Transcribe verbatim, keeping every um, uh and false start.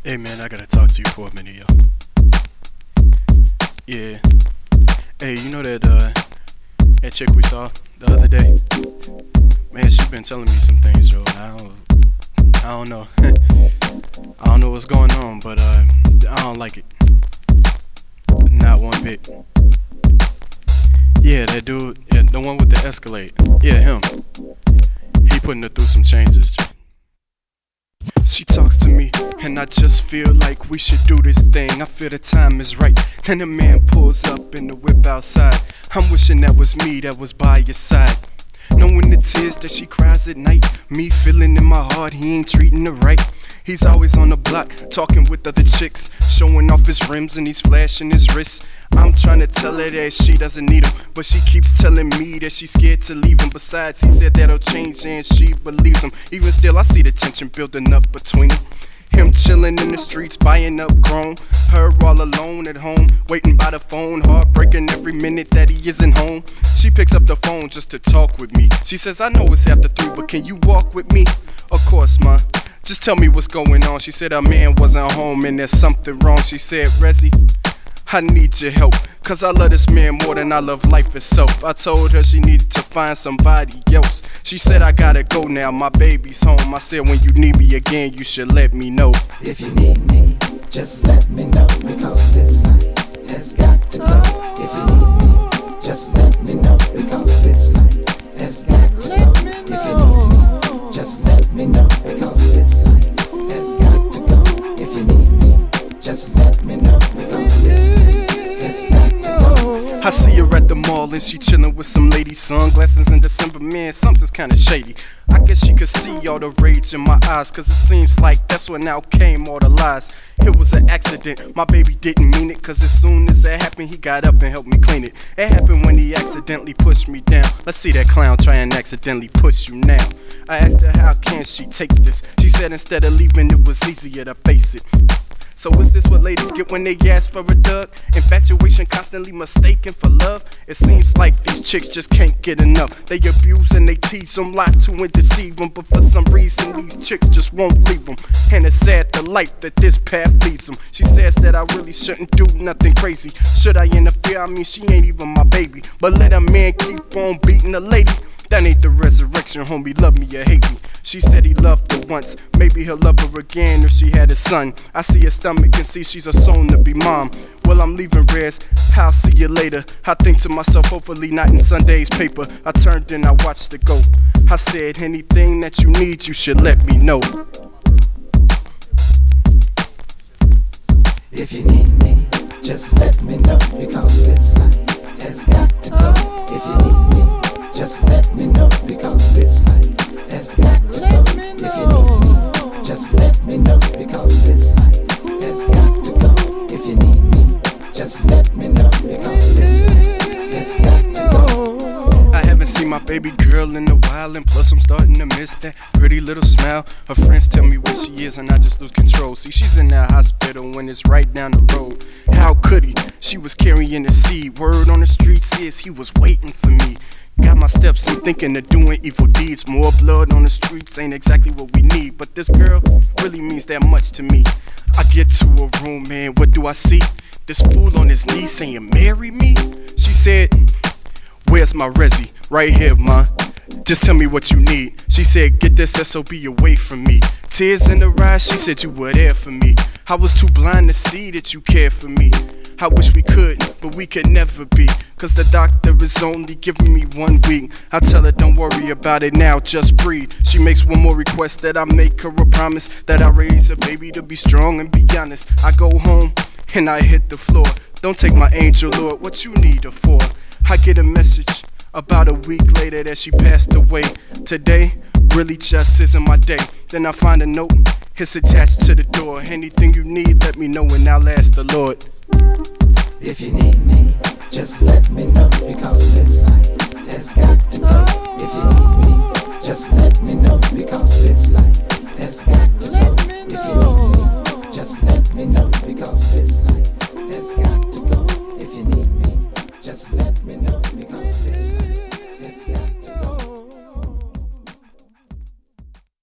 Hey man, I gotta talk to you for a minute, yo. Yeah. Hey, you know that uh that chick we saw the other day? Man, she been telling me some things, yo. And I don't, I don't know. I don't know what's going on, but uh, I don't like it. Not one bit. Yeah, that dude, yeah, the one with the Escalade. Yeah, him. He putting her through some changes. She talks to me, and I just feel like we should do this thing. I feel the time is right. Then the man pulls up in the whip outside. I'm wishing that was me that was by your side. Knowing the tears that she cries at night. Me feeling in my heart he ain't treating her right. He's always on the block, talking with other chicks, showing off his rims and he's flashing his wrists. I'm trying to tell her that she doesn't need him, but she keeps telling me that she's scared to leave him. Besides, he said that'll change and she believes him. Even still, I see the tension building up between them. Him chilling in the streets, buying up grown. Her all alone at home, waiting by the phone, heartbreaking every minute that he isn't home. She picks up the phone just to talk with me. She says, I know it's after three, but can you walk with me? Of course, ma. Just tell me what's going on. She said her man wasn't home and there's something wrong. She said, Rezzy, I need your help, cause I love this man more than I love life itself. I told her she needed to find somebody else. She said I gotta go now, my baby's home. I said when you need me again, you should let me know. If you need me, just let me know, because this life has got to go. If you need me, just let me know, because this life has got to go. If you need me, just let me know, because this life has got to go. If you need me, just let me know, because this life has got to go. I see her at the mall and she chillin' with some ladies. Sunglasses in December, man, something's kinda shady. I guess she could see all the rage in my eyes, cause it seems like that's when out came all the lies. It was an accident, my baby didn't mean it, cause as soon as it happened he got up and helped me clean it. It happened when he accidentally pushed me down. Let's see that clown try and accidentally push you now. I asked her how can she take this. She said instead of leaving it was easier to face it. So is this what ladies get when they ask for a dug? Infatuation, constantly mistaken for love? It seems like these chicks just can't get enough. They abuse and they tease them, lie to and deceive them, but for some reason these chicks just won't leave them. And it's sad the life that this path leads them. She says that I really shouldn't do nothing crazy. Should I interfere? I mean, she ain't even my baby. But let a man keep on beating a lady. That ain't the resurrection, homie, love me or hate me. She said he loved her once, maybe he'll love her again if she had a son. I see her stomach and see she's a soon-to-be mom. Well, I'm leaving, Rez, I'll see you later. I think to myself, hopefully not in Sunday's paper. I turned and I watched her go. I said, anything that you need, you should let me know. If you need me, just let me know, because this life has got to go. If you need me, just let me know, because this life has got to go. If you need me, just let me know, because this life has got to go. If you need me, just let me know, because this life has got to go. I haven't seen my baby girl in a while, and plus I'm starting to miss that pretty little smile. Her friends tell me where she is and I just lose control. See, she's in that hospital when it's right down the road. How could he? She was carrying the seed. Word on the streets is he was waiting for me. Got my steps and thinking of doing evil deeds. More blood on the streets ain't exactly what we need, but this girl really means that much to me. I get to a room, man, what do I see? This fool on his knees saying, marry me? She said, where's my Rezzy? Right here, ma. Just tell me what you need. She said, get this S O B away from me. Tears in her eyes, she said you were there for me. I was too blind to see that you cared for me. I wish we could, but we could never be, cause the doctor is only giving me one week. I tell her don't worry about it now, just breathe. She makes one more request that I make her a promise, that I raise a baby to be strong and be honest. I go home and I hit the floor. Don't take my angel, Lord, what you need her for? I get a message about a week later that she passed away. Today really just isn't my day. Then I find a note, it's attached to the door. Anything you need, let me know and I'll ask the Lord. If you need me, just let me know, because this life has got to go. If you need me, just let me know, because this